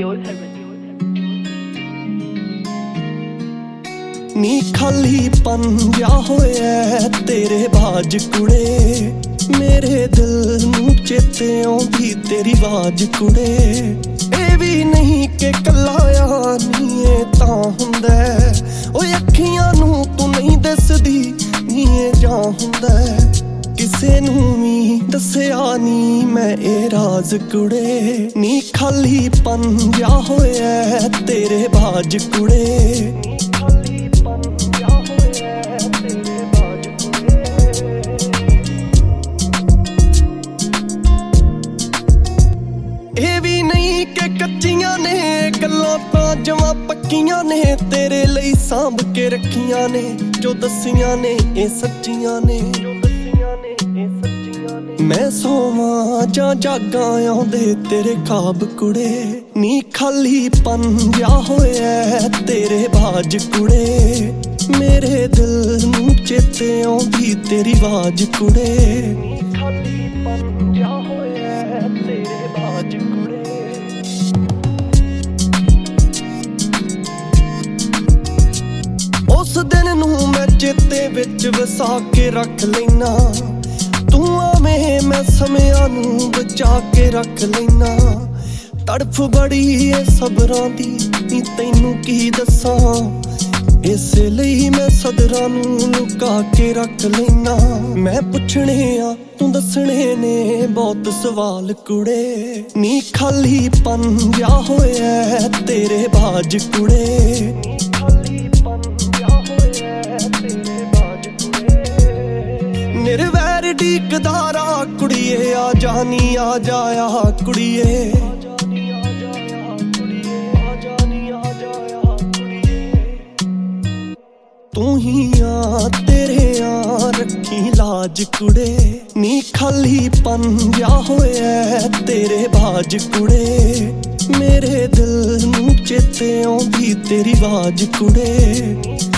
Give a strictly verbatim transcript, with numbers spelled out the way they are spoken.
नी खाली पन जा होया तेरे बाज कुड़े, मेरे दिल नूं चेते आउंदी तेरी आवाज कुड़े। ए भी नहीं के कल्ला यार नी ए तां हुंदा ओ अखियां नूं तू नहीं दसदी नी ए जां हुंदा। किसे नूं वी दस्सिया नी मैं ए राज कुड़े, नी खाली पन जा होया तेरे बाज कुड़े। कच्चियां ने गल्लां तां जवां पक्कियां ने, तेरे लई सांभ के रखियां ने, जो दसियां ने ए सच्चियां ने। मैं सोवां जां जागां आउंदे तेरे ख्वाब कुड़े, नी खाली पन जा होया तेरे बाज कुड़े। मेरे दिल नूं चेते आउंदी तेरी आवाज कुड़े, नी खाली पन जा होया तेरे बाज कुड़े। उस दिन नूं मैं चेते विच वसा के रख लैना, तू आवें मैं समियां नूं बचा के रख लैना। तड़फ बड़ी ए सबरां दी नी तैनूं की दसां, इस लई मैं सदरां नूं लुका के रख लैना। मैं पुछणे आ तू दसणे ने बहुत सवाल कुड़े, नी खाली पन जा होया तेरे बाज कुड़े। निर्वैर डीकदारा कुड़िए आ जानी आ जाया कुड़िए, तू ही आ तेरे आ रखी लाज कुड़े, नी खाली पन जा होया तेरे बाज कुड़े। मेरे दिल नूं चेते आउंदी तेरी आवाज कुड़े।